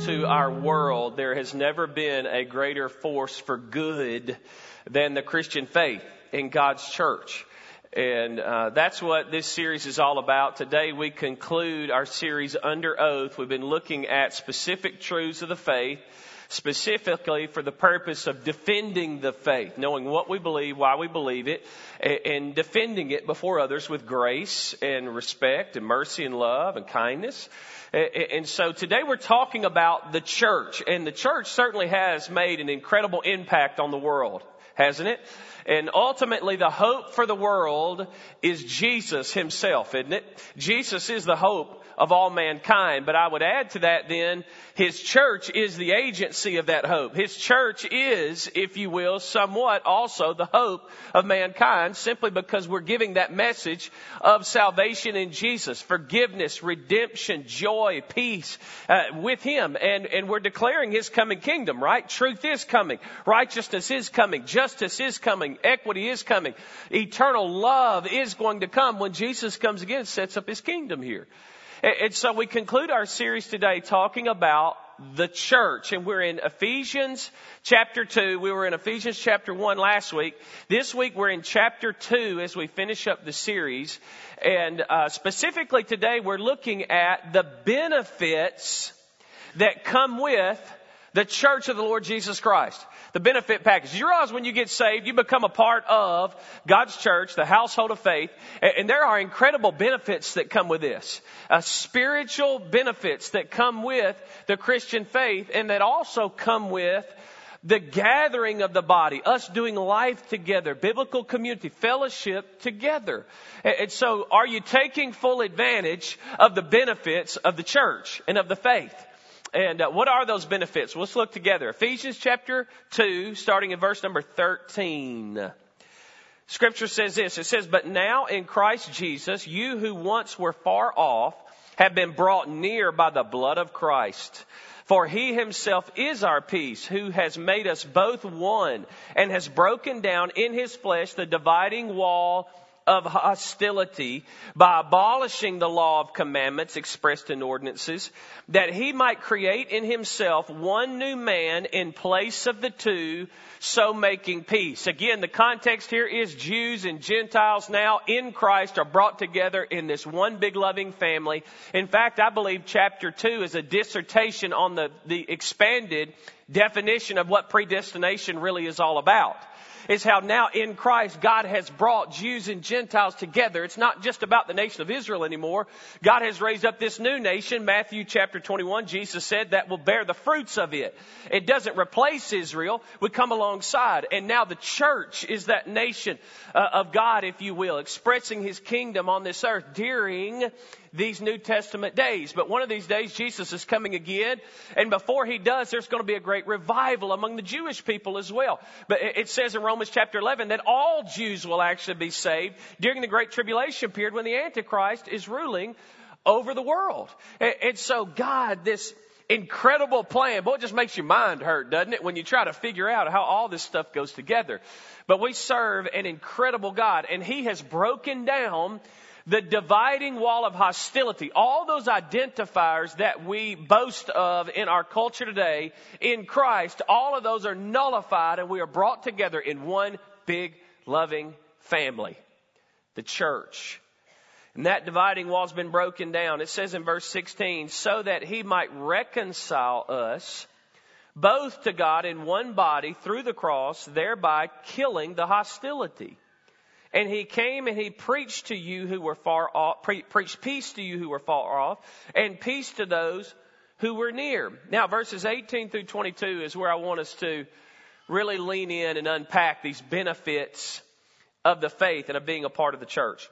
into our world, there has never been a greater force for good than the Christian faith in God's church. And that's what this series is all about. Today we conclude our series Under Oath. We've been looking at specific truths of the faith, specifically for the purpose of defending the faith, knowing what we believe, why we believe it, and defending it before others with grace and respect and mercy and love and kindness. And so today we're talking about the church, and the church certainly has made an incredible impact on the world, hasn't it? And ultimately the hope for the world is Jesus himself, isn't it? Jesus is the hope of all mankind. But I would add to that then, his church is the agency of that hope. His church is, if you will, somewhat also the hope of mankind, simply because we're giving that message of salvation in Jesus, forgiveness, redemption, joy, peace with him. And we're declaring his coming kingdom, right? Truth is coming. Righteousness is coming. Justice is coming. Equity is coming. Eternal love is going to come when Jesus comes again and sets up his kingdom here. And so we conclude our series today talking about the church. And we're in Ephesians chapter 2. We were in Ephesians chapter 1 last week. This week we're in chapter 2 as we finish up the series. And specifically today we're looking at the benefits that come with the church of the Lord Jesus Christ. The benefit package. You realize when you get saved, you become a part of God's church, the household of faith, and there are incredible benefits that come with this. Spiritual benefits that come with the Christian faith, and that also come with the gathering of the body, us doing life together, biblical community, fellowship together. And so are you taking full advantage of the benefits of the church and of the faith? And what are those benefits? Let's look together. Ephesians chapter 2, starting in verse number 13. Scripture says this. It says, "But now in Christ Jesus, you who once were far off have been brought near by the blood of Christ. For he himself is our peace, who has made us both one and has broken down in his flesh the dividing wall of hostility by abolishing the law of commandments expressed in ordinances, that he might create in himself one new man in place of the two, so making peace." Again, the context here is Jews and Gentiles now in Christ are brought together in this one big loving family. In fact, I believe chapter 2 is a dissertation on the expanded definition of what predestination really is all about. Is how now in Christ God has brought Jews and Gentiles together. It's not just about the nation of Israel anymore. God has raised up this new nation. Matthew chapter 21, Jesus said that will bear the fruits of it. It doesn't replace Israel. We come alongside. And now the church is that nation of God, if you will, expressing his kingdom on this earth during these New Testament days. But one of these days, Jesus is coming again. And before he does, there's going to be a great revival among the Jewish people as well. But it says in Romans chapter 11 that all Jews will actually be saved during the Great Tribulation period when the Antichrist is ruling over the world. And so God, this incredible plan, boy, it just makes your mind hurt, doesn't it, when you try to figure out how all this stuff goes together. But we serve an incredible God, and he has broken down the dividing wall of hostility. All those identifiers that we boast of in our culture today, in Christ, all of those are nullified, and we are brought together in one big loving family, the church. And that dividing wall has been broken down. It says in verse 16, "So that he might reconcile us both to God in one body through the cross, thereby killing the hostility. And he came and he preached to you who were far off, preached peace to you who were far off, and peace to those who were near." Now, verses 18 through 22 is where I want us to really lean in and unpack these benefits of the faith and of being a part of the church.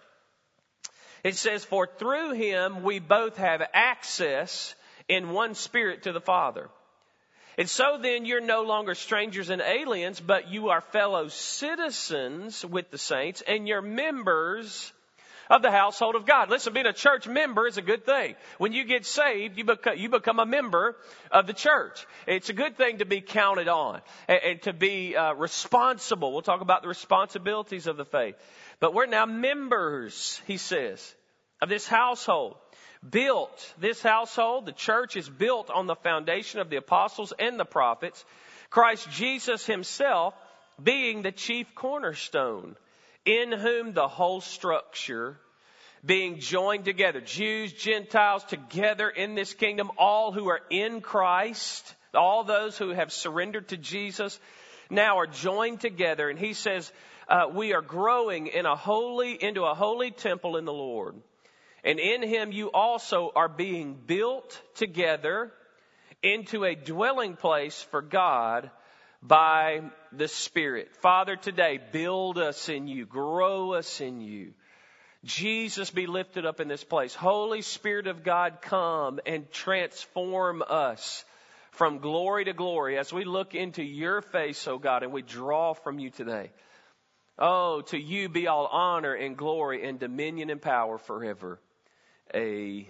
It says, "For through him we both have access in one spirit to the Father. And so then you're no longer strangers and aliens, but you are fellow citizens with the saints, and you're members of the household of God." Listen, being a church member is a good thing. When you get saved, you become a member of the church. It's a good thing to be counted on and to be responsible. We'll talk about the responsibilities of the faith. But we're now members, he says, of this household, built, this household, the church is built on the foundation of the apostles and the prophets, Christ Jesus himself being the chief cornerstone, in whom the whole structure being joined together, Jews, Gentiles together in this kingdom, all who are in Christ, all those who have surrendered to Jesus, now are joined together. And he says, we are growing into a holy temple in the Lord. And in him you also are being built together into a dwelling place for God by the Spirit. Father, today, build us in you, grow us in you. Jesus, be lifted up in this place. Holy Spirit of God, come and transform us from glory to glory as we look into your face, oh God, and we draw from you today. Oh, to you be all honor and glory and dominion and power forever. Amen.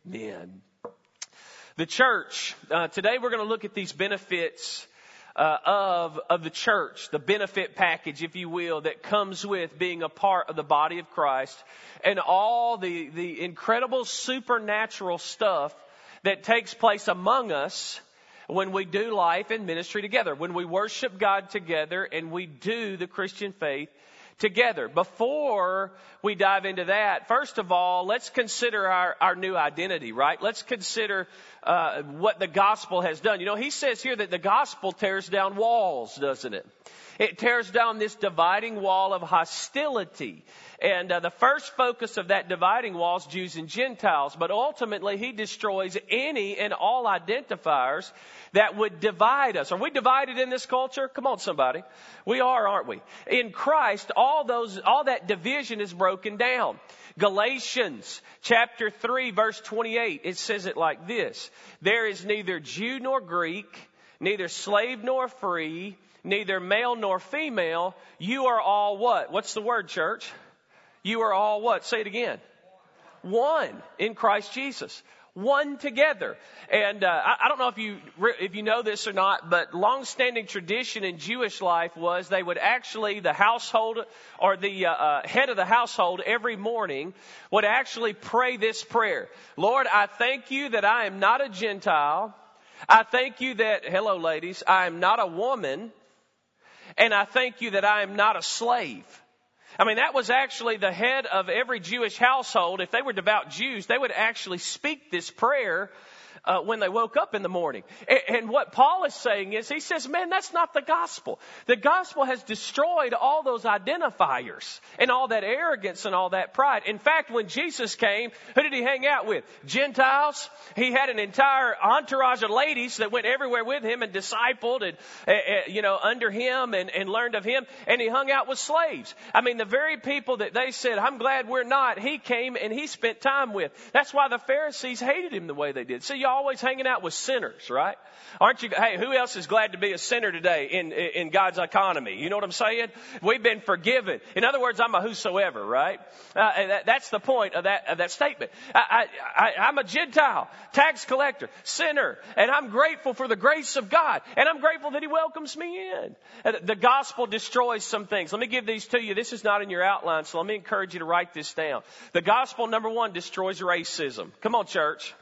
The church. Today we're going to look at these benefits of the church, the benefit package, if you will, that comes with being a part of the body of Christ, and all the incredible supernatural stuff that takes place among us when we do life and ministry together, when we worship God together and we do the Christian faith together. Before we dive into that, first of all, let's consider our new identity, right? Let's consider what the gospel has done. You know, he says here that the gospel tears down walls, doesn't it? It tears down this dividing wall of hostility. And the first focus of that dividing wall is Jews and Gentiles. But ultimately, he destroys any and all identifiers that would divide us. Are we divided in this culture? Come on, somebody. We are, aren't we? In Christ, all that division is broken down. Galatians chapter 3, verse 28, it says it like this. There is neither Jew nor Greek, neither slave nor free, neither male nor female. You are all what? What's the word, church? You are all what? Say it again. One in Christ Jesus. One together. And I don't know if you know this or not, but long-standing tradition in Jewish life was they would actually, the household or the head of the household every morning would actually pray this prayer. Lord, I thank you that I am not a Gentile. I thank you that, hello ladies, I am not a woman. And I thank you that I am not a slave. I mean, that was actually the head of every Jewish household. If they were devout Jews, they would actually speak this prayer when they woke up in the morning. And what Paul is saying is, he says, man, that's not the gospel. The gospel has destroyed all those identifiers and all that arrogance and all that pride. In fact, when Jesus came, who did he hang out with? Gentiles. He had an entire entourage of ladies that went everywhere with him and discipled and, under him and learned of him. And he hung out with slaves. I mean, the very people that they said, I'm glad we're not, he came and he spent time with. That's why the Pharisees hated him the way they did. So you always hanging out with sinners, right? Aren't you? Hey, who else is glad to be a sinner today in God's economy? You know what I'm saying? We've been forgiven. In other words, I'm a whosoever, right? That's the point of that statement. I'm a Gentile, tax collector, sinner, and I'm grateful for the grace of God, and I'm grateful that he welcomes me in. The gospel destroys some things. Let me give these to you. This is not in your outline, so let me encourage you to write this down. The gospel, number one, destroys racism. Come on, church.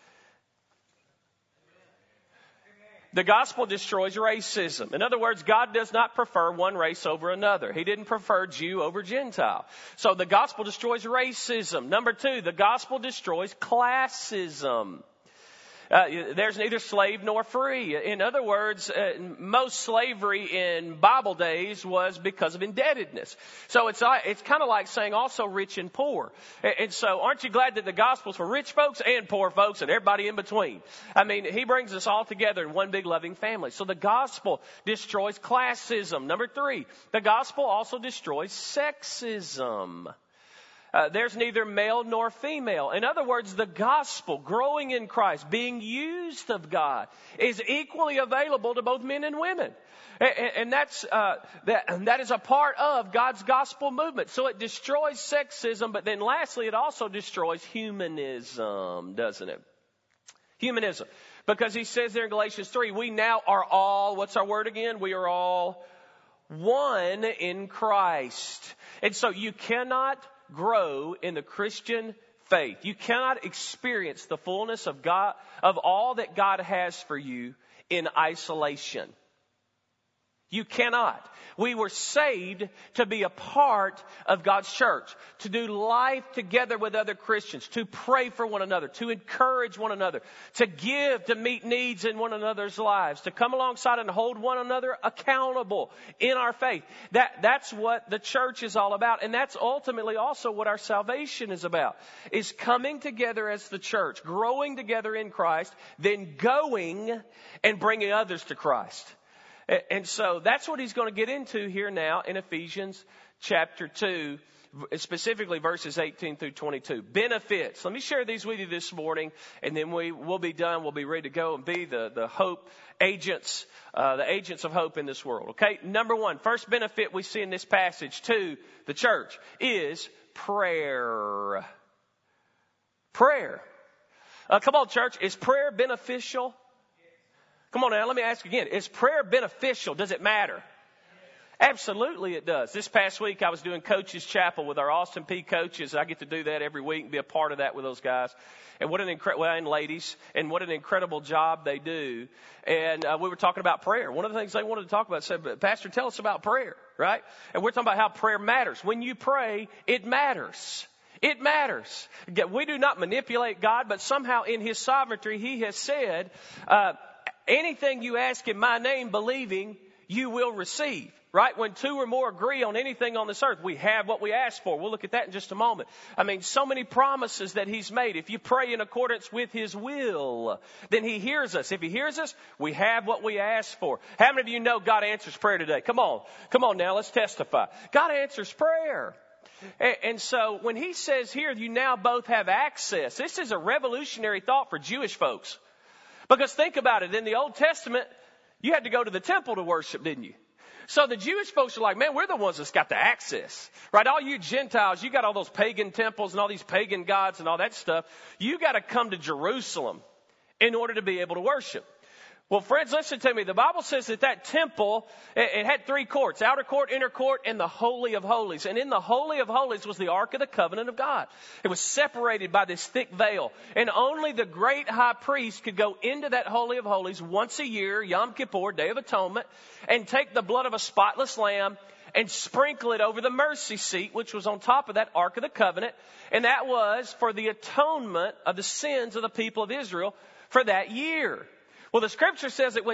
The gospel destroys racism. In other words, God does not prefer one race over another. He didn't prefer Jew over Gentile. So the gospel destroys racism. Number two, the gospel destroys classism. There's neither slave nor free. In other words, most slavery in Bible days was because of indebtedness. So it's kind of like saying also rich and poor. And so aren't you glad that the gospel's for rich folks and poor folks and everybody in between? I mean, he brings us all together in one big loving family. So the gospel destroys classism. Number three, the gospel also destroys sexism. There's neither male nor female. In other words, the gospel, growing in Christ, being used of God, is equally available to both men and women. And that is a part of God's gospel movement. So it destroys sexism, but then lastly, it also destroys humanism, doesn't it? Humanism. Because he says there in Galatians 3, we now are all, what's our word again? We are all one in Christ. And so you cannot grow in the Christian faith. You cannot experience the fullness of God, of all that God has for you in isolation. You cannot. We were saved to be a part of God's church, to do life together with other Christians, to pray for one another, to encourage one another, to give, to meet needs in one another's lives, to come alongside and hold one another accountable in our faith. That's what the church is all about. And that's ultimately also what our salvation is about, is coming together as the church, growing together in Christ, then going and bringing others to Christ. And so that's what he's going to get into here now in Ephesians chapter 2, specifically verses 18 through 22. Benefits. Let me share these with you this morning, and then we'll be done. We'll be ready to go and be the hope agents, the agents of hope in this world. Okay, number one, first benefit we see in this passage to the church is prayer. Prayer. Come on, church. Is prayer beneficial? Come on now, let me ask again. Is prayer beneficial? Does it matter? Absolutely it does. This past week I was doing Coaches Chapel with our Austin P coaches. I get to do that every week and be a part of that with those guys. And what an and ladies, and what an incredible job they do. And we were talking about prayer. One of the things they wanted to talk about said, Pastor, tell us about prayer, right? And we're talking about how prayer matters. When you pray, it matters. It matters. We do not manipulate God, but somehow in His sovereignty He has said, anything you ask in my name, believing, you will receive. Right? When two or more agree on anything on this earth, we have what we ask for. We'll look at that in just a moment. I mean, so many promises that He's made. If you pray in accordance with His will, then He hears us. If He hears us, we have what we ask for. How many of you know God answers prayer today? Come on now, let's testify. God answers prayer. And so when He says here, you now both have access, this is a revolutionary thought for Jewish folks. Because think about it, in the Old Testament, you had to go to the temple to worship, didn't you? So the Jewish folks are like, man, we're the ones that's got the access, right? All you Gentiles, you got all those pagan temples and all these pagan gods and all that stuff. You got to come to Jerusalem in order to be able to worship. Well, friends, listen to me. The Bible says that temple, it had three courts, outer court, inner court, and the Holy of Holies. And in the Holy of Holies was the Ark of the Covenant of God. It was separated by this thick veil. And only the great high priest could go into that Holy of Holies once a year, Yom Kippur, Day of Atonement, and take the blood of a spotless lamb and sprinkle it over the mercy seat, which was on top of that Ark of the Covenant. And that was for the atonement of the sins of the people of Israel for that year. Well, the scripture says that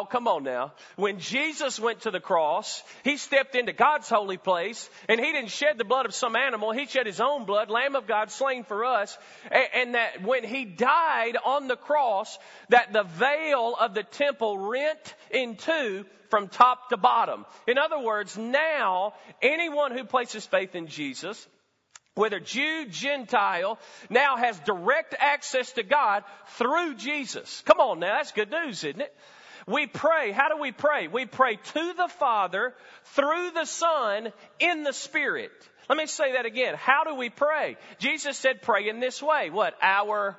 when Jesus went to the cross, He stepped into God's holy place, and He didn't shed the blood of some animal. He shed His own blood, Lamb of God slain for us. And that when He died on the cross, that the veil of the temple rent in two from top to bottom. In other words, now anyone who places faith in Jesus, whether Jew, Gentile, now has direct access to God through Jesus. Come on now, that's good news, isn't it? We pray. How do we pray? We pray to the Father through the Son in the Spirit. Let me say that again. How do we pray? Jesus said pray in this way. Our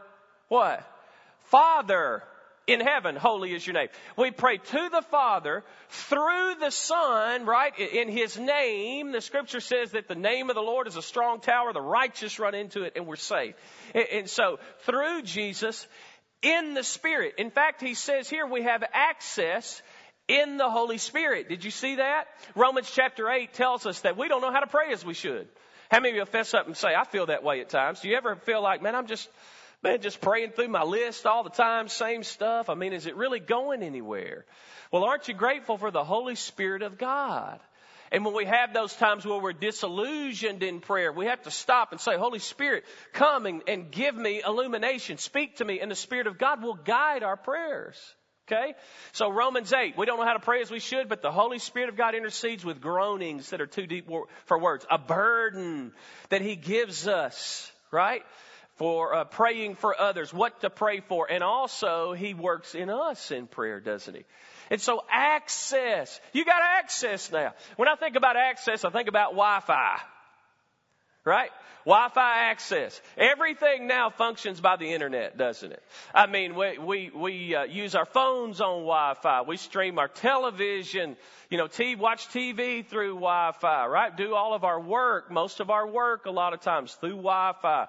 Father in heaven, holy is your name. We pray to the Father through the Son, right? In His name. The scripture says that the name of the Lord is a strong tower. The righteous run into it and we're saved. And so through Jesus in the Spirit. In fact, He says here we have access in the Holy Spirit. Did you see that? Romans chapter 8 tells us that we don't know how to pray as we should. How many of you fess up and say, I feel that way at times? Do you ever feel like, man, I'm just praying through my list all the time, same stuff. I mean, is it really going anywhere? Well, aren't you grateful for the Holy Spirit of God? And when we have those times where we're disillusioned in prayer, we have to stop and say, Holy Spirit, come and give me illumination. Speak to me. And the Spirit of God will guide our prayers. Okay? So Romans 8, we don't know how to pray as we should, but the Holy Spirit of God intercedes with groanings that are too deep for words. A burden that He gives us, right? For praying for others, what to pray for. And also, He works in us in prayer, doesn't He? And so access. You got access now. When I think about access, I think about Wi-Fi. right? Wi-Fi access. Everything now functions by the internet, doesn't it? I mean, we use our phones on Wi-Fi. We stream our television, watch TV through Wi-Fi, right? Do all of our work, most of our work a lot of times through Wi-Fi.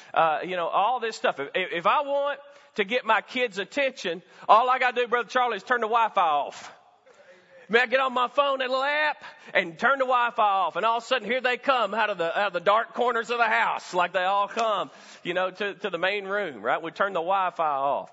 All this stuff. If I want to get my kids' attention, all I got to do, Brother Charlie, is turn the Wi-Fi off. May I get on my phone and little app and turn the Wi-Fi off, and all of a sudden here they come out of the dark corners of the house, like they all come, to the main room, right? We turn the Wi-Fi off.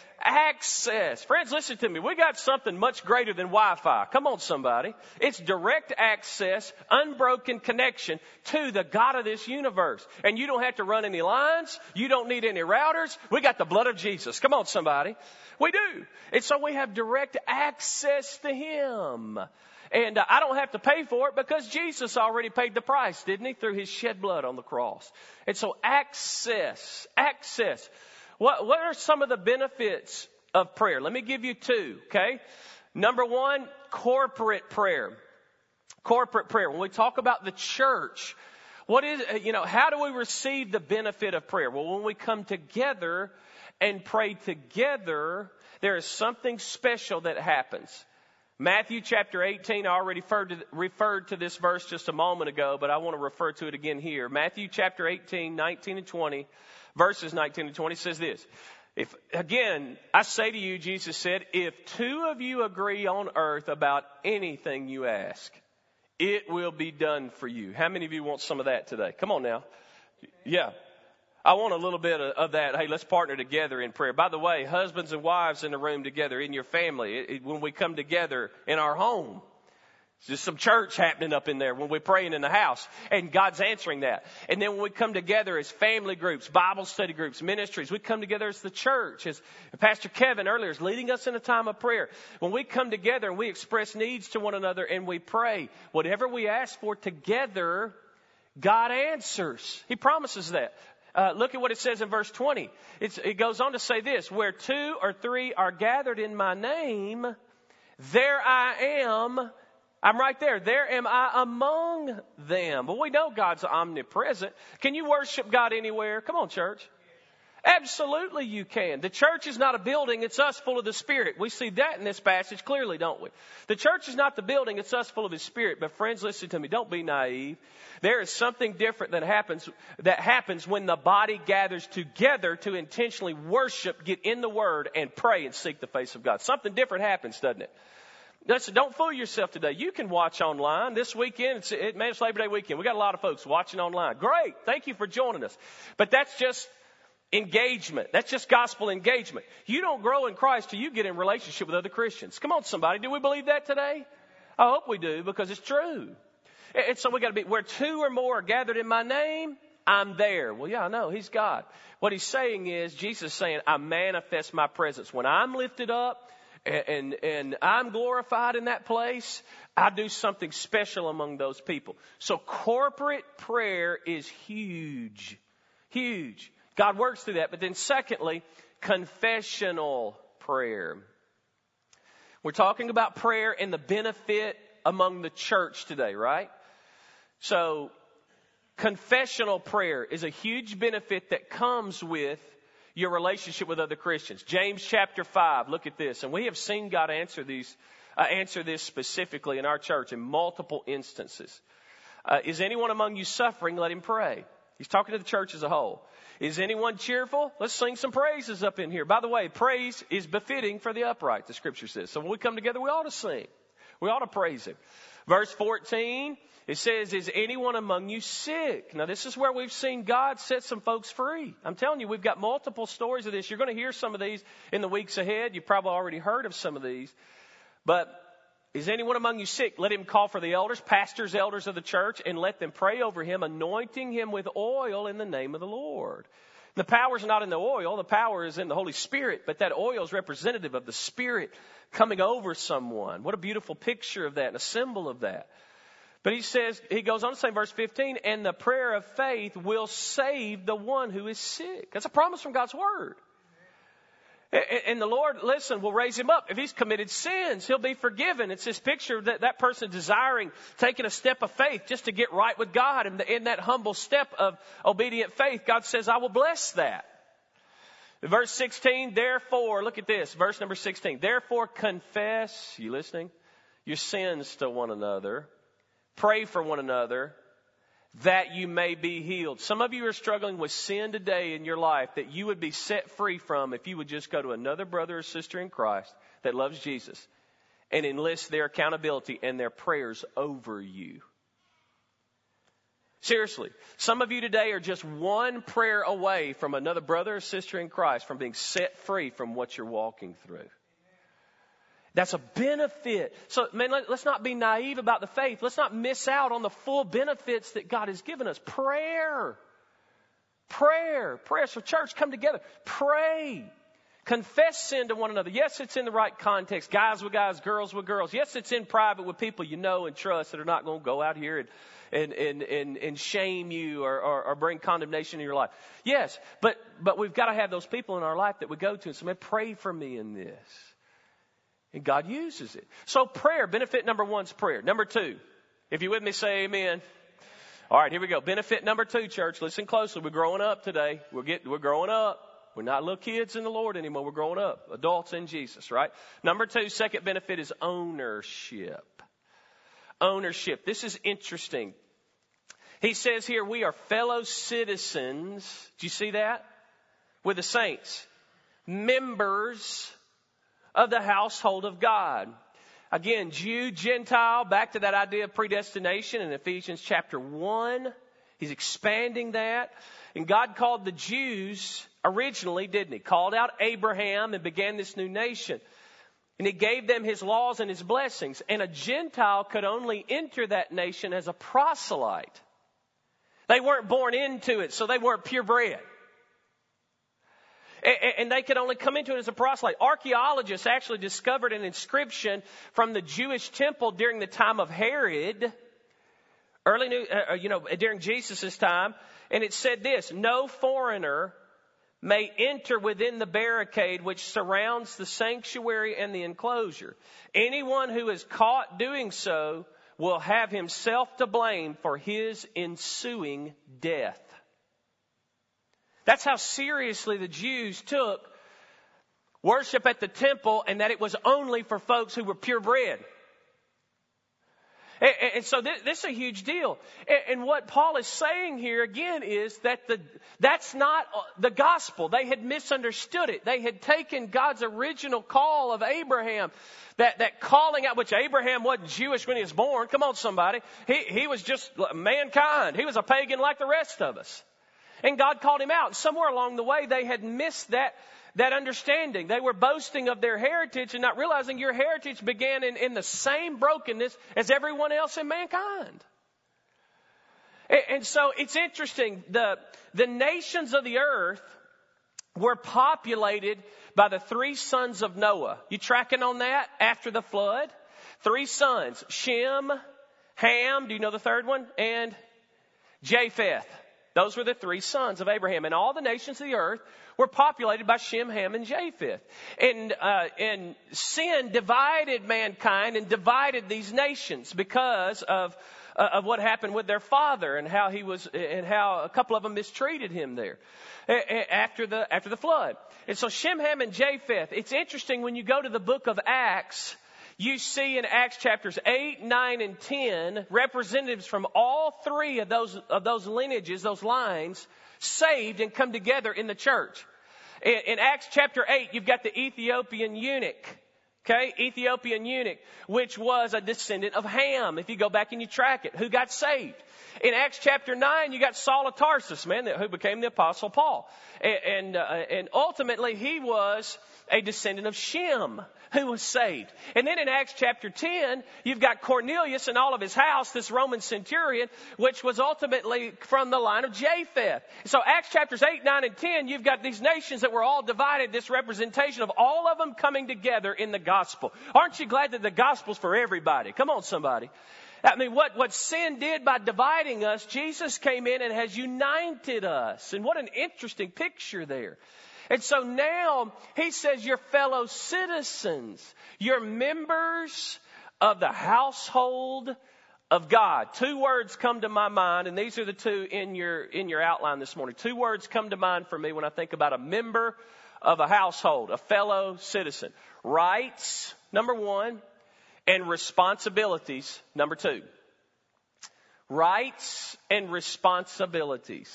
Access. Friends, listen to me. We got something much greater than Wi-Fi. Come on, somebody. It's direct access, unbroken connection to the God of this universe. And you don't have to run any lines. You don't need any routers. We got the blood of Jesus. Come on, somebody. We do. And so we have direct access to Him. And I don't have to pay for it because Jesus already paid the price, didn't He? Through His shed blood on the cross. And so access. What are some of the benefits of prayer? Let me give you two, okay? Number one, corporate prayer. Corporate prayer. When we talk about the church, how do we receive the benefit of prayer? Well, when we come together and pray together, there is something special that happens. Matthew chapter 18, I already referred to this verse just a moment ago, but I want to refer to it again here. Matthew chapter 18, 19 and 20, verses 19 and 20 says this. Again, I say to you, Jesus said, if two of you agree on earth about anything you ask, it will be done for you. How many of you want some of that today? Come on now. Yeah. I want a little bit of that. Hey, let's partner together in prayer. By the way, husbands and wives in the room together, in your family, when we come together in our home, there's some church happening up in there when we're praying in the house, and God's answering that. And then when we come together as family groups, Bible study groups, ministries, we come together as the church, as Pastor Kevin earlier is leading us in a time of prayer. When we come together and we express needs to one another and we pray, whatever we ask for together, God answers. He promises that. Look at what it says in verse 20. It goes on to say this, where two or three are gathered in my name, there I am. I'm right there. There am I among them. But we know God's omnipresent. Can you worship God anywhere? Come on, church. Absolutely you can. The church is not a building. It's us full of the Spirit. We see that in this passage clearly, don't we? The church is not the building. It's us full of His Spirit. But friends, listen to me. Don't be naive. There is something different that happens when the body gathers together to intentionally worship, get in the Word, and pray and seek the face of God. Something different happens, doesn't it? Listen, don't fool yourself today. You can watch online. This weekend, it's Labor Day weekend. We got a lot of folks watching online. Great. Thank you for joining us. But that's just engagement. That's just gospel engagement. You don't grow in Christ till you get in relationship with other Christians. Come on, somebody. Do we believe that today? I hope we do, because it's true. And so we got to be, where two or more are gathered in my name, I'm there. Well, yeah, I know. He's God. What He's saying is, Jesus is saying, I manifest my presence. When I'm lifted up and I'm glorified in that place, I do something special among those people. So corporate prayer is huge. Huge. God works through that. But then secondly, confessional prayer. We're talking about prayer and the benefit among the church today, right? So confessional prayer is a huge benefit that comes with your relationship with other Christians. James chapter 5, look at this. And we have seen God answer this specifically in our church in multiple instances. Is anyone among you suffering? Let him pray. He's talking to the church as a whole. Is anyone cheerful? Let's sing some praises up in here. By the way, praise is befitting for the upright, the Scripture says. So when we come together, we ought to sing. We ought to praise Him. Verse 14, it says, is anyone among you sick? Now, this is where we've seen God set some folks free. I'm telling you, we've got multiple stories of this. You're going to hear some of these in the weeks ahead. You've probably already heard of some of these. But is anyone among you sick? Let him call for the elders, pastors, elders of the church, and let them pray over him, anointing him with oil in the name of the Lord. The power is not in the oil. The power is in the Holy Spirit. But that oil is representative of the Spirit coming over someone. What a beautiful picture of that and a symbol of that. But he goes on to say in verse 15, and the prayer of faith will save the one who is sick. That's a promise from God's Word. And the Lord, listen, will raise him up. If he's committed sins, he'll be forgiven. It's this picture of that person desiring, taking a step of faith just to get right with God. And in that humble step of obedient faith, God says, I will bless that. Verse 16, therefore, look at this, verse number 16. Therefore confess, you listening? Your sins to one another. Pray for one another, that you may be healed. Some of you are struggling with sin today in your life that you would be set free from if you would just go to another brother or sister in Christ that loves Jesus and enlist their accountability and their prayers over you. Seriously, some of you today are just one prayer away from another brother or sister in Christ from being set free from what you're walking through. That's a benefit. So, man, let's not be naive about the faith. Let's not miss out on the full benefits that God has given us. Prayer. So church, come together. Pray. Confess sin to one another. Yes, it's in the right context. Guys with guys, girls with girls. Yes, it's in private with people you know and trust that are not going to go out here and shame you or bring condemnation in your life. Yes, but we've got to have those people in our life that we go to and say, man, pray for me in this. And God uses it. So prayer, benefit number 1 is prayer. Number 2, if you're with me, say amen. All right, here we go. Benefit number 2, church. Listen closely. We're growing up today. We're growing up. We're not little kids in the Lord anymore. We're growing up. Adults in Jesus, right? Number 2, second benefit is ownership. Ownership. This is interesting. He says here, we are fellow citizens. Do you see that? With the saints. Members of the household of God. Again, Jew, Gentile, back to that idea of predestination in Ephesians chapter 1. He's expanding that. And God called the Jews originally, didn't he? Called out Abraham and began this new nation. And he gave them his laws and his blessings. And a Gentile could only enter that nation as a proselyte. They weren't born into it, so they weren't purebred. And they could only come into it as a proselyte. Archaeologists actually discovered an inscription from the Jewish temple during the time of Herod, during Jesus' time. And it said this, no foreigner may enter within the barricade which surrounds the sanctuary and the enclosure. Anyone who is caught doing so will have himself to blame for his ensuing death. That's how seriously the Jews took worship at the temple and that it was only for folks who were purebred. And so this is a huge deal. And what Paul is saying here again is that that's not the gospel. They had misunderstood it. They had taken God's original call of Abraham, that calling out, which Abraham wasn't Jewish when he was born. Come on, somebody. He was just mankind. He was a pagan like the rest of us. And God called him out. Somewhere along the way, they had missed that understanding. They were boasting of their heritage and not realizing your heritage began in the same brokenness as everyone else in mankind. And so it's interesting. The nations of the earth were populated by the 3 sons of Noah. You tracking on that? After the flood? 3 sons. Shem, Ham, do you know the third one? And Japheth. Those were the 3 sons of Abraham. And all the nations of the earth were populated by Shem, Ham, and Japheth. And sin divided mankind and divided these nations because of what happened with their father and how a couple of them mistreated him there after the flood. And so Shem, Ham, and Japheth. It's interesting when you go to the book of Acts. You see in Acts chapters 8, 9, and 10, representatives from all 3 of those lineages, those lines, saved and come together in the church. In Acts chapter 8, you've got the Ethiopian eunuch. Okay, Ethiopian eunuch, which was a descendant of Ham, if you go back and you track it, who got saved. In Acts chapter 9, you got Saul of Tarsus, who became the Apostle Paul. And ultimately, he was a descendant of Shem, who was saved. And then in Acts chapter 10, you've got Cornelius and all of his house, this Roman centurion, which was ultimately from the line of Japheth. So Acts chapters 8, 9, and 10, you've got these nations that were all divided, this representation of all of them coming together in the gospel. Aren't you glad that the gospel's for everybody? Come on, somebody. I mean, what sin did by dividing us, Jesus came in and has united us. And what an interesting picture there. And so now he says you're fellow citizens. You're members of the household of God. Two words come to my mind, and these are the two in your outline this morning. Two words come to mind for me when I think about a member of a household, a fellow citizen. Rights, number one, and responsibilities, number two. Rights and responsibilities.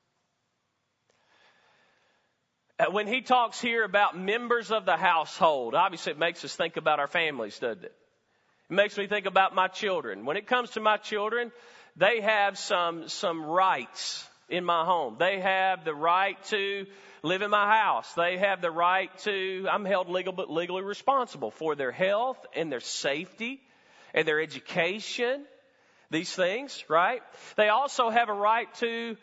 When he talks here about members of the household, obviously it makes us think about our families, doesn't it? It makes me think about my children. When it comes to my children, they have some rights in my home. They have the right to live in my house. They have the right to, I'm held legally responsible for their health and their safety and their education. These things, right? They also have a right to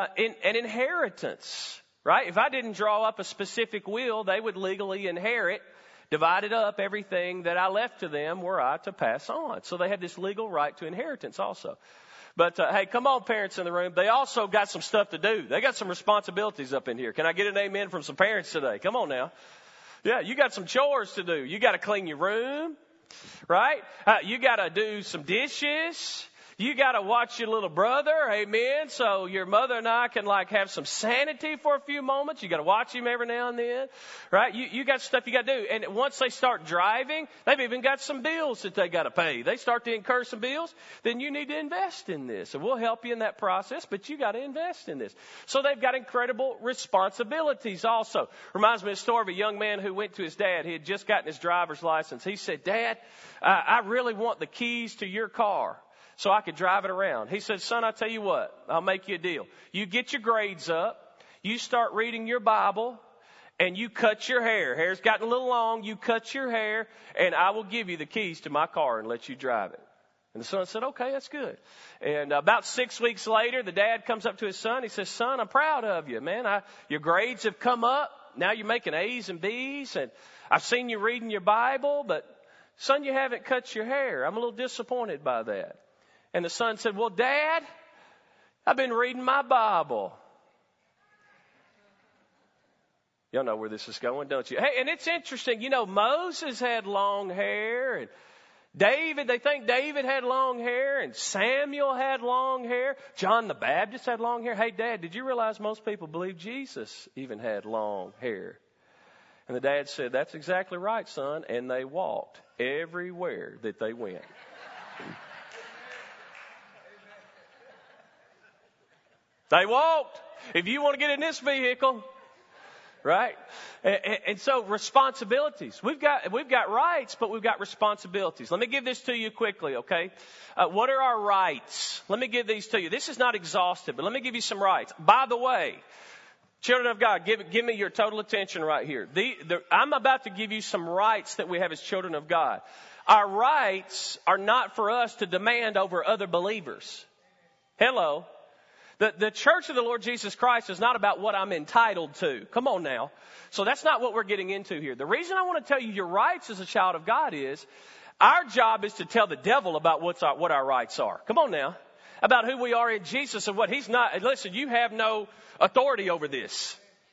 an inheritance, right? If I didn't draw up a specific will, they would legally inherit, divided up everything that I left to them were I to pass on. So they have this legal right to inheritance also. But, hey, come on, parents in the room. They also got some stuff to do. They got some responsibilities up in here. Can I get an amen from some parents today? Come on now. Yeah, you got some chores to do. You got to clean your room, right? You got to do some dishes. You got to watch your little brother, amen. So your mother and I can have some sanity for a few moments. You got to watch him every now and then, right? You got stuff you got to do. And once they start driving, they've even got some bills that they got to pay. They start to incur some bills, then you need to invest in this. And we'll help you in that process, but you got to invest in this. So they've got incredible responsibilities also. Reminds me of a story of a young man who went to his dad. He had just gotten his driver's license. He said, "Dad, I really want the keys to your car so I could drive it around." He said, "Son, I'll tell you what, I'll make you a deal. You get your grades up, you start reading your Bible, and you cut your hair. Hair's gotten a little long, you cut your hair, and I will give you the keys to my car and let you drive it." And the son said, "Okay, that's good." And about 6 weeks later, the dad comes up to his son. He says, "Son, I'm proud of you, man. Your grades have come up. Now you're making A's and B's, and I've seen you reading your Bible, but son, you haven't cut your hair. I'm a little disappointed by that." And the son said, "Well, Dad, I've been reading my Bible." Y'all know where this is going, don't you? Hey, and it's interesting. You know, Moses had long hair, and David, they think David had long hair, and Samuel had long hair. John the Baptist had long hair. Hey, Dad, did you realize most people believe Jesus even had long hair? And the dad said, "That's exactly right, son." And they walked everywhere that they went. They walked. If you want to get in this vehicle, right? And so responsibilities. We've got rights, but we've got responsibilities. Let me give this to you quickly, okay? What are our rights? Let me give these to you. This is not exhaustive, but let me give you some rights. By the way, children of God, give me your total attention right here. I'm about to give you some rights that we have as children of God. Our rights are not for us to demand over other believers. Hello. The church of the Lord Jesus Christ is not about what I'm entitled to. Come on now. So that's not what we're getting into here. The reason I want to tell you your rights as a child of God is our job is to tell the devil about what our rights are. Come on now. About who we are in Jesus and what he's not. Listen, you have no authority over this.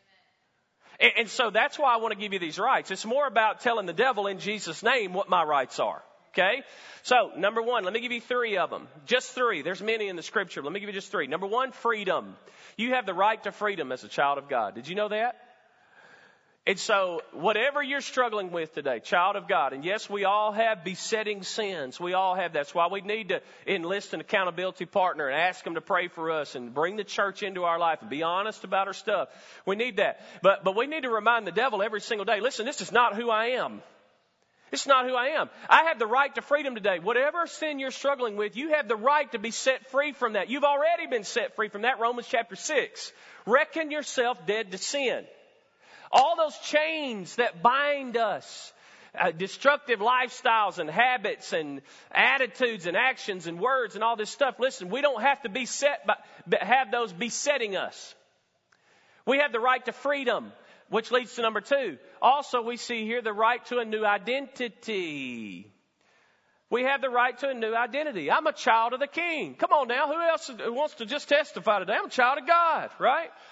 And so that's why I want to give you these rights. It's more about telling the devil in Jesus' name what my rights are. Okay? So, number one, let me give you 3 of them. Just 3. There's many in the scripture. Let me give you just 3. Number 1, freedom. You have the right to freedom as a child of God. Did you know that? And so, whatever you're struggling with today, child of God, and yes, we all have besetting sins. We all have that. That's why we need to enlist an accountability partner and ask them to pray for us and bring the church into our life and be honest about our stuff. We need that. But we need to remind the devil every single day, listen, this is not who I am. It's not who I am. I have the right to freedom today. Whatever sin you're struggling with, you have the right to be set free from that. You've already been set free from that. Romans chapter 6. Reckon yourself dead to sin. All those chains that bind us, destructive lifestyles and habits and attitudes and actions and words and all this stuff. Listen, we don't have to have those besetting us. We have the right to freedom, which leads to number 2. Also, we see here the right to a new identity. We have the right to a new identity. I'm a child of the King. Come on now. Who else wants to just testify today? I'm a child of God, right?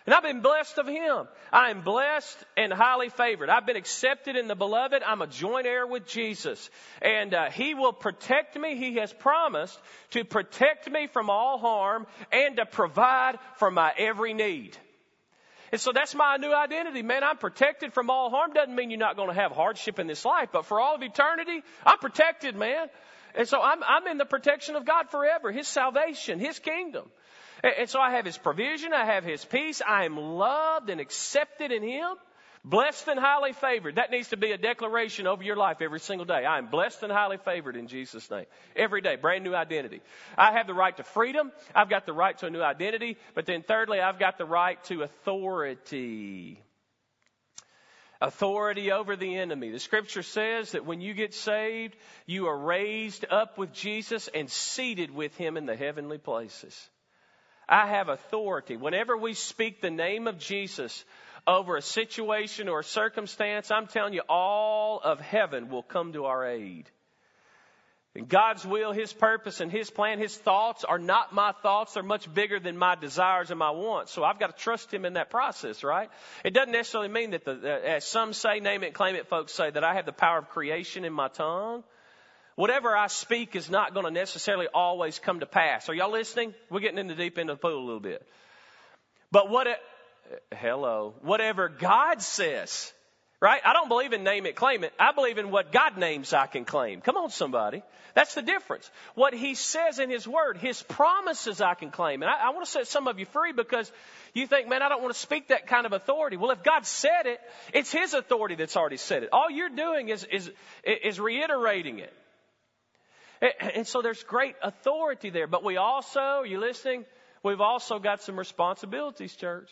And I've been blessed of Him. I am blessed and highly favored. I've been accepted in the beloved. I'm a joint heir with Jesus. And He will protect me. He has promised to protect me from all harm and to provide for my every need. And so that's my new identity. Man, I'm protected from all harm. Doesn't mean you're not going to have hardship in this life, but for all of eternity, I'm protected, man. And so I'm in the protection of God forever. His salvation, His kingdom. And so I have His provision. I have His peace. I am loved and accepted in Him. Blessed and highly favored. That needs to be a declaration over your life every single day. I am blessed and highly favored in Jesus' name. Every day, brand new identity. I have the right to freedom. I've got the right to a new identity. But then thirdly, I've got the right to authority. Authority over the enemy. The Scripture says that when you get saved, you are raised up with Jesus and seated with Him in the heavenly places. I have authority. Whenever we speak the name of Jesus over a situation or a circumstance, I'm telling you, all of heaven will come to our aid. And God's will, His purpose, and His plan, His thoughts are not my thoughts. They're much bigger than my desires and my wants. So I've got to trust Him in that process, right? It doesn't necessarily mean that, as some say, name it, claim it, folks say, that I have the power of creation in my tongue. Whatever I speak is not going to necessarily always come to pass. Are y'all listening? We're getting in the deep end of the pool a little bit. But whatever God says, right? I don't believe in name it, claim it. I believe in what God names I can claim. Come on, somebody. That's the difference. What He says in His Word, His promises I can claim. And I want to set some of you free because you think, man, I don't want to speak that kind of authority. Well, if God said it, it's His authority that's already said it. All you're doing is reiterating it. And so there's great authority there. But we also, are you listening? We've also got some responsibilities, church.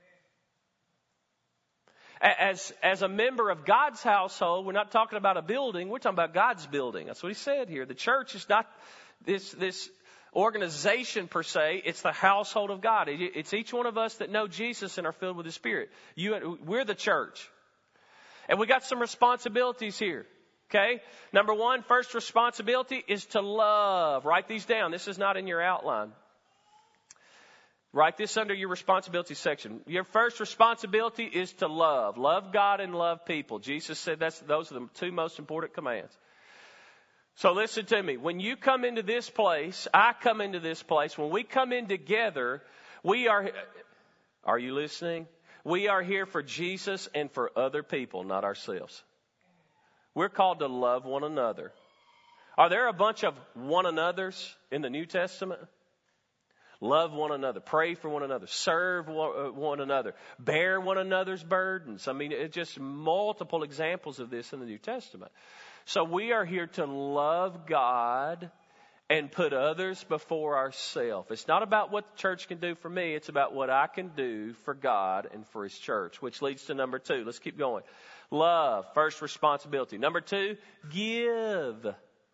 As a member of God's household, we're not talking about a building. We're talking about God's building. That's what He said here. The church is not this organization per se. It's the household of God. It's each one of us that know Jesus and are filled with the Spirit. We're the church. And we got some responsibilities here. Okay? Number one, first responsibility is to love. Write these down. This is not in your outline. Write this under your responsibility section. Your first responsibility is to love. Love God and love people. Jesus said those are the two most important commands. So listen to me. When you come into this place, I come into this place. When we come in together, are you listening? We are here for Jesus and for other people, not ourselves. We're called to love one another. Are there a bunch of one another's in the New Testament? Love one another. Pray for one another. Serve one another. Bear one another's burdens. I mean, it's just multiple examples of this in the New Testament. So we are here to love God and put others before ourselves. It's not about what the church can do for me. It's about what I can do for God and for His church, which leads to number two. Let's keep going. Love, first responsibility. Number two, give.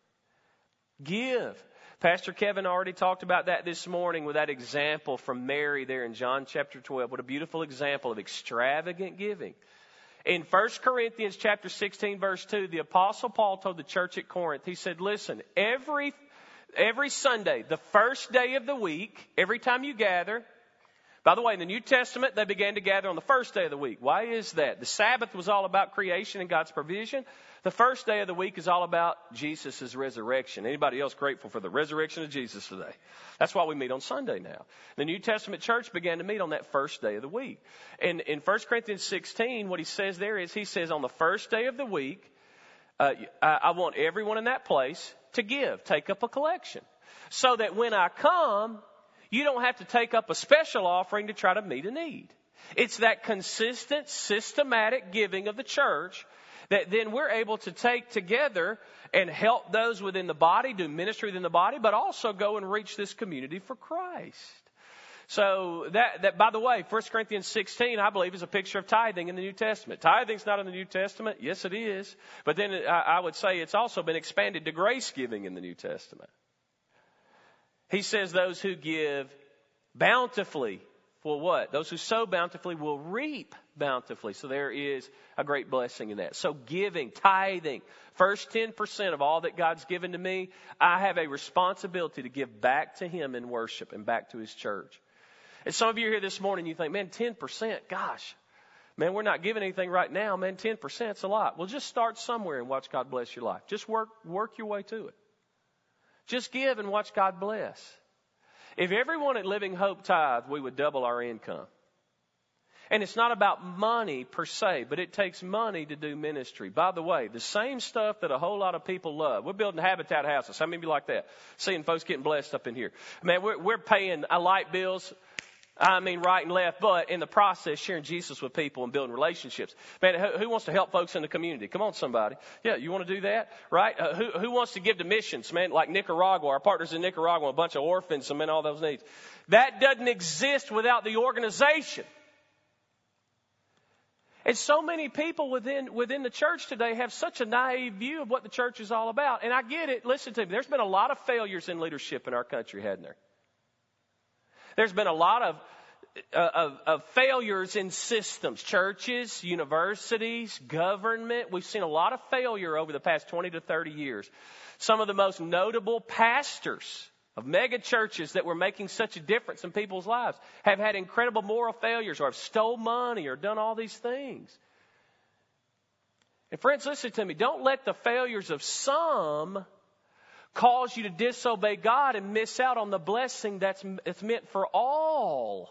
Give. Pastor Kevin already talked about that this morning with that example from Mary there in John chapter 12. What a beautiful example of extravagant giving. In 1 Corinthians chapter 16 verse 2, the Apostle Paul told the church at Corinth, he said, listen, every Sunday, the first day of the week, every time you gather. By the way, in the New Testament, they began to gather on the first day of the week. Why is that? The Sabbath was all about creation and God's provision. The first day of the week is all about Jesus' resurrection. Anybody else grateful for the resurrection of Jesus today? That's why we meet on Sunday now. The New Testament church began to meet on that first day of the week. And in 1 Corinthians 16, what he says there is, he says on the first day of the week, I want everyone in that place to give, take up a collection. So that when I come, you don't have to take up a special offering to try to meet a need. It's that consistent, systematic giving of the church that then we're able to take together and help those within the body, do ministry within the body, but also go and reach this community for Christ. So that by the way, 1 Corinthians 16, I believe, is a picture of tithing in the New Testament. Tithing's not in the New Testament. Yes, it is. But then I would say it's also been expanded to grace giving in the New Testament. He says those who give bountifully will what? Those who sow bountifully will reap bountifully. So there is a great blessing in that. So giving, tithing, first 10% of all that God's given to me, I have a responsibility to give back to Him in worship and back to His church. And some of you are here this morning, you think, man, 10%, gosh, man, we're not giving anything right now. Man, 10% is a lot. Well, just start somewhere and watch God bless your life. Just work your way to it. Just give and watch God bless. If everyone at Living Hope tithed, we would double our income. And it's not about money per se, but it takes money to do ministry. By the way, the same stuff that a whole lot of people love. We're building Habitat houses. How many of you like that? Seeing folks getting blessed up in here. Man, we're paying light bills, right and left, but in the process, sharing Jesus with people and building relationships. Man, who wants to help folks in the community? Come on, somebody. Yeah, you want to do that? Right? Who wants to give to missions? Man, like Nicaragua, our partners in Nicaragua, a bunch of orphans, and all those needs. That doesn't exist without the organization. And so many people within the church today have such a naive view of what the church is all about. And I get it. Listen to me. There's been a lot of failures in leadership in our country, hasn't there? There's been a lot of failures in systems, churches, universities, government. We've seen a lot of failure over the past 20 to 30 years. Some of the most notable pastors of mega churches that were making such a difference in people's lives have had incredible moral failures or have stole money or done all these things. And friends, listen to me. Don't let the failures of some cause you to disobey God and miss out on the blessing that's meant for all.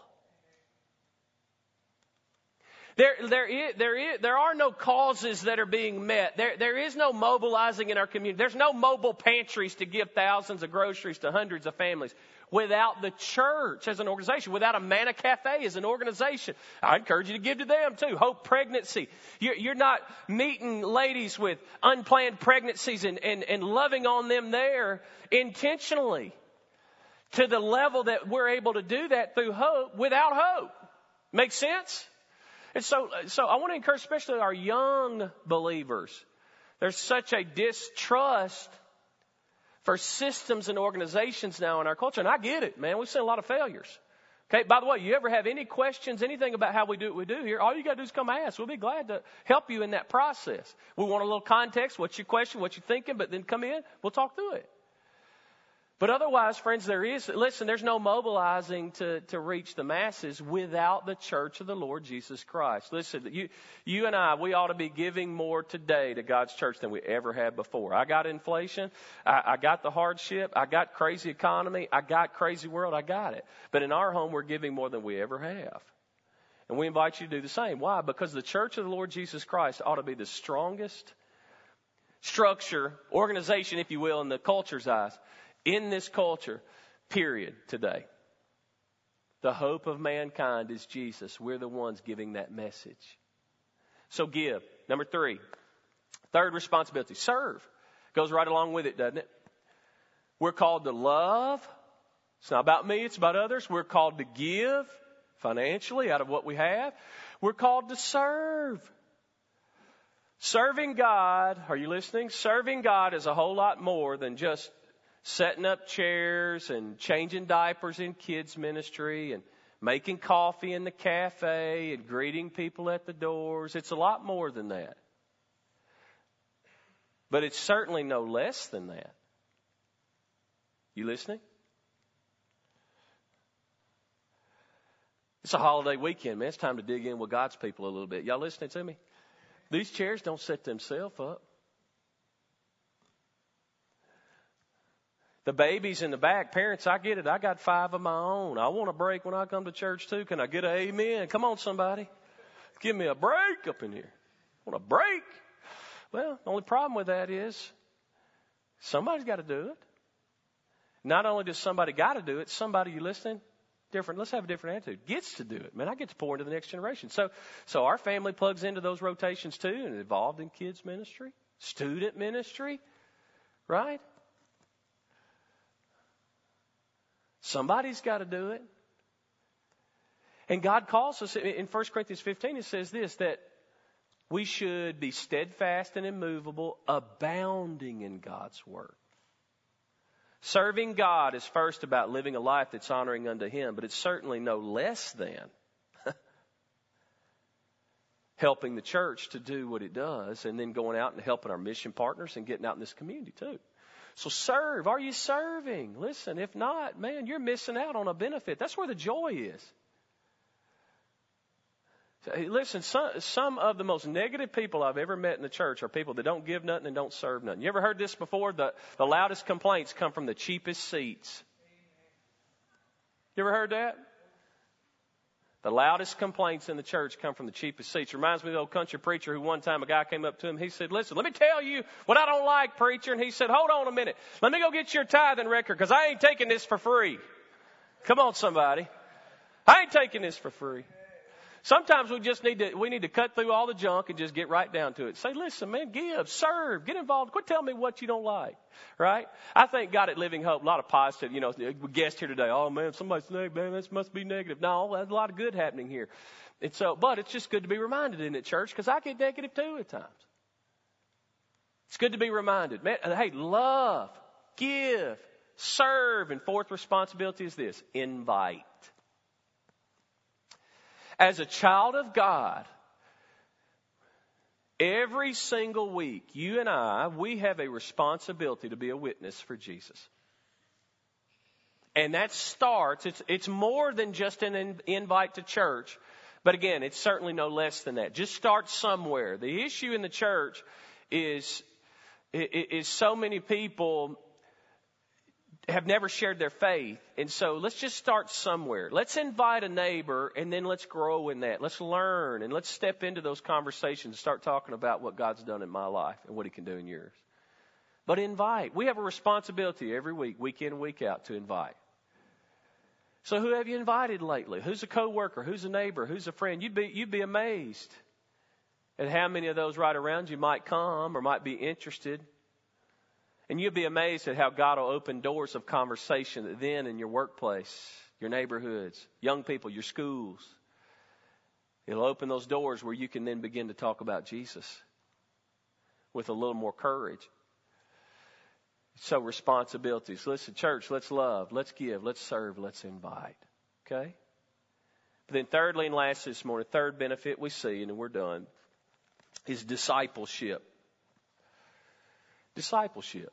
There are no causes that are being met. There is no mobilizing in our community. There's no mobile pantries to give thousands of groceries to hundreds of families without the church as an organization, without a Manna Cafe as an organization. I encourage you to give to them too. Hope Pregnancy. You're not meeting ladies with unplanned pregnancies and loving on them there intentionally to the level that we're able to do that through hope without hope. Make sense? And so I want to encourage especially our young believers. There's such a distrust for systems and organizations now in our culture. And I get it, man. We've seen a lot of failures. Okay, by the way, you ever have any questions, anything about how we do what we do here, all you got to do is come ask. We'll be glad to help you in that process. We want a little context. What's your question? What you thinking? But then come in. We'll talk through it. But otherwise, friends, there's no mobilizing to reach the masses without the church of the Lord Jesus Christ. Listen, you and I, we ought to be giving more today to God's church than we ever have before. I got inflation. I got the hardship. I got crazy economy. I got crazy world. I got it. But in our home, we're giving more than we ever have. And we invite you to do the same. Why? Because the church of the Lord Jesus Christ ought to be the strongest structure, organization, if you will, in the culture's eyes. In this culture, period, today. The hope of mankind is Jesus. We're the ones giving that message. So give. Number 3. Third responsibility. Serve. Goes right along with it, doesn't it? We're called to love. It's not about me, it's about others. We're called to give financially out of what we have. We're called to serve. Serving God, are you listening? Serving God is a whole lot more than just setting up chairs and changing diapers in kids ministry and making coffee in the cafe and greeting people at the doors. It's a lot more than that. But it's certainly no less than that. You listening? It's a holiday weekend, man. It's time to dig in with God's people a little bit. Y'all listening to me? These chairs don't set themselves up. The babies in the back, parents, I get it. I got 5 of my own. I want a break when I come to church too. Can I get an amen? Come on, somebody. Give me a break up in here. I want a break. Well, the only problem with that is somebody's got to do it. Not only does somebody got to do it, somebody, you listening? Different. Let's have a different attitude. Gets to do it. Man, I get to pour into the next generation. So our family plugs into those rotations too and involved in kids ministry, student ministry, right? Somebody's got to do it. And God calls us, in 1 Corinthians 15, it says this, that we should be steadfast and immovable, abounding in God's work. Serving God is first about living a life that's honoring unto Him, but it's certainly no less than helping the church to do what it does and then going out and helping our mission partners and getting out in this community too. So serve. Are you serving? Listen, if not, man, you're missing out on a benefit. That's where the joy is. Listen, some of the most negative people I've ever met in the church are people that don't give nothing and don't serve nothing. You ever heard this before? The loudest complaints come from the cheapest seats. You ever heard that? The loudest complaints in the church come from the cheapest seats. Reminds me of the old country preacher who one time a guy came up to him. He said, listen, let me tell you what I don't like, preacher. And he said, hold on a minute. Let me go get your tithing record because I ain't taking this for free. Come on, somebody. I ain't taking this for free. Sometimes we need to cut through all the junk and just get right down to it. Say, listen, man, give, serve, get involved. Quit telling me what you don't like, right? I thank God at Living Hope, a lot of positive, guests here today. Oh, man, somebody's negative, man, this must be negative. No, there's a lot of good happening here. And so, but it's just good to be reminded in it, church, because I get negative too at times. It's good to be reminded. Man, hey, love, give, serve, and fourth responsibility is this, invite. As a child of God, every single week, you and we have a responsibility to be a witness for Jesus. And that starts, it's more than just an invite to church. But again, it's certainly no less than that. Just start somewhere. The issue in the church is so many people have never shared their faith. And so let's just start somewhere. Let's invite a neighbor and then let's grow in that. Let's learn and let's step into those conversations and start talking about what God's done in my life and what He can do in yours. But invite. We have a responsibility every week, week in and week out, to invite. So who have you invited lately? Who's a coworker? Who's a neighbor? Who's a friend? You'd be amazed at how many of those right around you might come or might be interested. And you'll be amazed at how God will open doors of conversation then in your workplace, your neighborhoods, young people, your schools. He'll open those doors where you can then begin to talk about Jesus with a little more courage. So responsibilities. Listen, church, let's love, let's give, let's serve, let's invite. Okay? But then thirdly and last this morning, third benefit we see, and then we're done, is discipleship. Discipleship.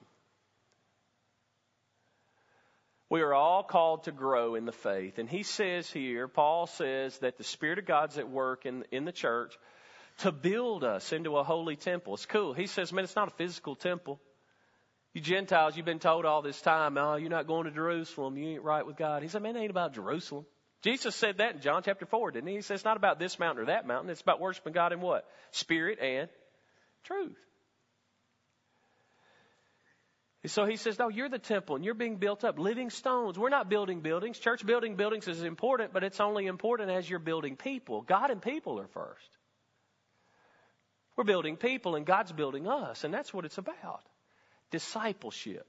We are all called to grow in the faith. And he says here, Paul says that the Spirit of God's at work in the church to build us into a holy temple. It's cool. He says, man, it's not a physical temple. You Gentiles, you've been told all this time, oh, you're not going to Jerusalem. You ain't right with God. He said, man, it ain't about Jerusalem. Jesus said that in John chapter 4, didn't he? He said, it's not about this mountain or that mountain. It's about worshiping God in what? Spirit and truth. So he says, no, you're the temple and you're being built up. Living stones. We're not building buildings. Church building buildings is important, but it's only important as you're building people. God and people are first. We're building people and God's building us, and that's what it's about. Discipleship.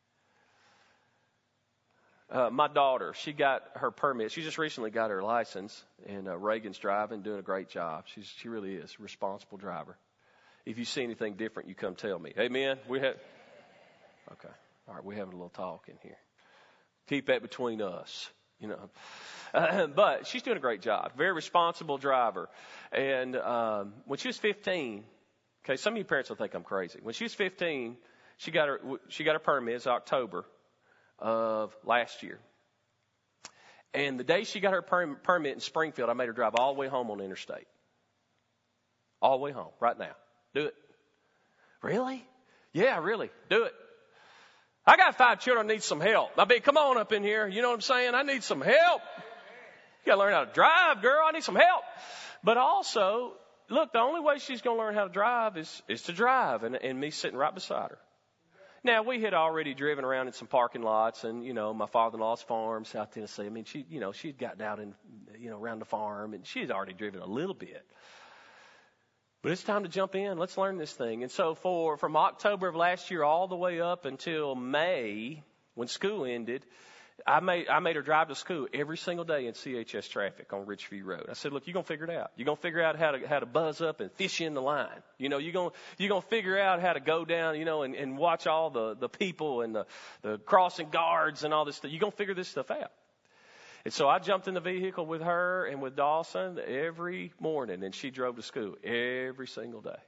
My daughter, she got her permit. She just recently got her license, and Reagan's driving, doing a great job. She really is a responsible driver. If you see anything different, you come tell me. Amen? Okay. All right, we're having a little talk in here. Keep that between us, But she's doing a great job. Very responsible driver. And when she was 15, okay, some of you parents will think I'm crazy. When she was 15, she got her permit. It's October of last year. And the day she got her permit in Springfield, I made her drive all the way home on the interstate. All the way home, right now. Do it. Really? Yeah, really. Do it. I got 5 children that need some help. Come on up in here. You know what I'm saying? I need some help. You got to learn how to drive, girl. I need some help. But also, look, the only way she's going to learn how to drive is to drive, and me sitting right beside her. Now, we had already driven around in some parking lots and, my father-in-law's farm, South Tennessee. I mean, she'd gotten out and, around the farm, and she had already driven a little bit. But it's time to jump in. Let's learn this thing. And so from October of last year all the way up until May, when school ended, I made her drive to school every single day in CHS traffic on Richview Road. I said, look, you're going to figure it out. You're going to figure out how to buzz up and fish in the line. You're going to figure out how to go down, and watch all the people and the crossing guards and all this stuff. You're going to figure this stuff out. And so I jumped in the vehicle with her and with Dawson every morning, and she drove to school every single day.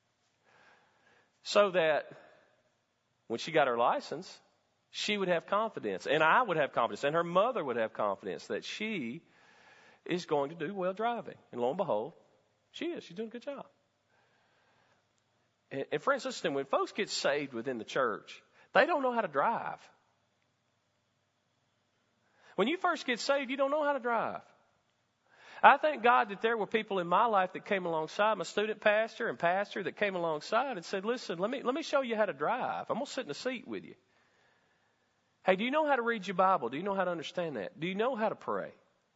So that when she got her license, she would have confidence, and I would have confidence, and her mother would have confidence that she is going to do well driving. And lo and behold, She is. She's doing a good job. And friends, listen, when folks get saved within the church, they don't know how to drive. When you first get saved, you don't know how to drive. I thank God that there were people in my life that came alongside, my student pastor and pastor that came alongside and said, listen, let me show you how to drive. I'm going to sit in the seat with you. Hey, do you know how to read your Bible? Do you know how to understand that? Do you know how to pray?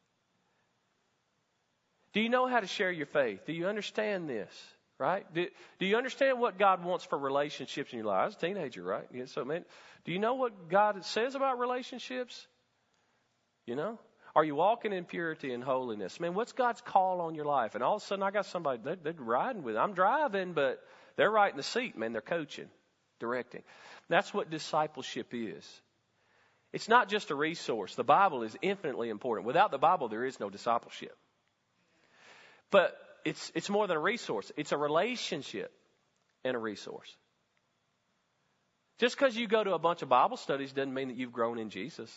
Do you know how to share your faith? Do you understand this? Right? Do you understand what God wants for relationships in your life? I was a teenager, right? Yeah, so, man, do you know what God says about relationships? You know? Are you walking in purity and holiness? Man, what's God's call on your life? And all of a sudden, I got somebody, they're riding with it. I'm driving, but they're right in the seat, man. They're coaching, directing. That's what discipleship is. It's not just a resource. The Bible is infinitely important. Without the Bible, there is no discipleship. But it's more than a resource. It's a relationship and a resource. Just because you go to a bunch of Bible studies doesn't mean that you've grown in Jesus.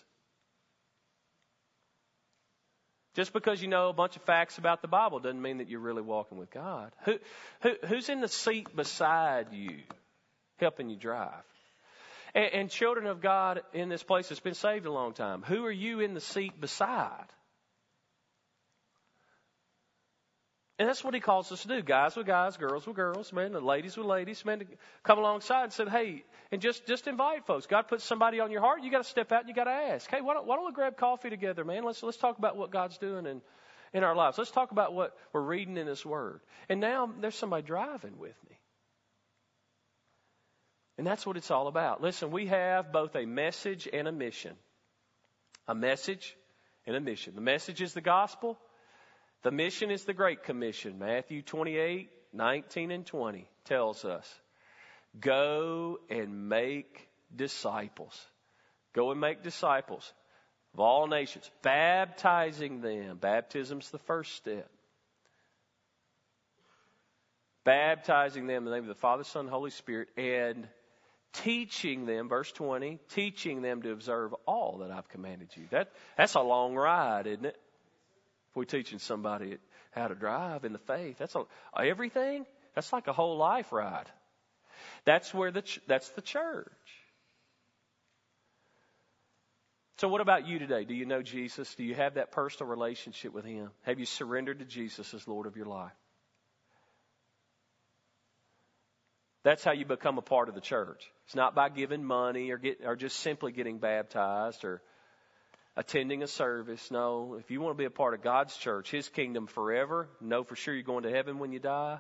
Just because you know a bunch of facts about the Bible doesn't mean that you're really walking with God. Who's in the seat beside you, helping you drive? And children of God in this place that's been saved a long time, who are you in the seat beside? And that's what he calls us to do. Guys with guys, girls with girls, men, ladies with ladies, men to come alongside and say, hey, and just invite folks. God puts somebody on your heart. You got to step out and you got to ask, hey, why don't we grab coffee together, man? Let's talk about what God's doing in our lives. Let's talk about what we're reading in His Word. And now there's somebody driving with me. And that's what it's all about. Listen, we have both a message and a mission. A message and a mission. The message is the gospel. The mission is the Great Commission. Matthew 28:19 and 20 tells us, go and make disciples. Go and make disciples of all nations, baptizing them. Baptism's the first step. Baptizing them in the name of the Father, Son, and Holy Spirit, and teaching them, verse 20, teaching them to observe all that I've commanded you. That's a long ride, isn't it? If we're teaching somebody how to drive in the faith, that's everything. That's like a whole life ride. That's the church. So what about you today? Do you know Jesus? Do you have that personal relationship with Him? Have you surrendered to Jesus as Lord of your life? That's how you become a part of the church. It's not by giving money or just simply getting baptized or attending a service. No, if you want to be a part of God's church, His kingdom forever, know for sure you're going to heaven when you die.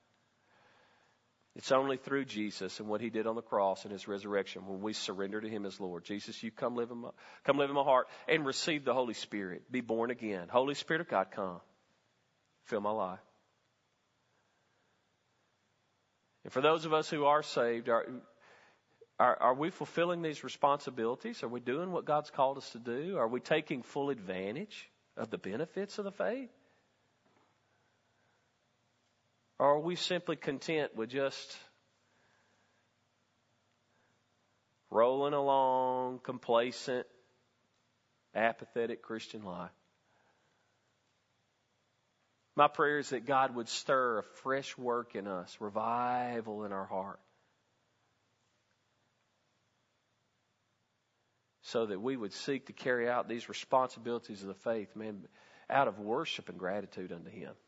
It's only through Jesus and what He did on the cross and His resurrection when we surrender to Him as Lord. Jesus, you come live in my heart and receive the Holy Spirit. Be born again. Holy Spirit of God, come. Fill my life. And for those of us who are saved, are we fulfilling these responsibilities? Are we doing what God's called us to do? Are we taking full advantage of the benefits of the faith? Or are we simply content with just rolling along, complacent, apathetic Christian life? My prayer is that God would stir a fresh work in us, revival in our heart, so that we would seek to carry out these responsibilities of the faith, man, out of worship and gratitude unto Him.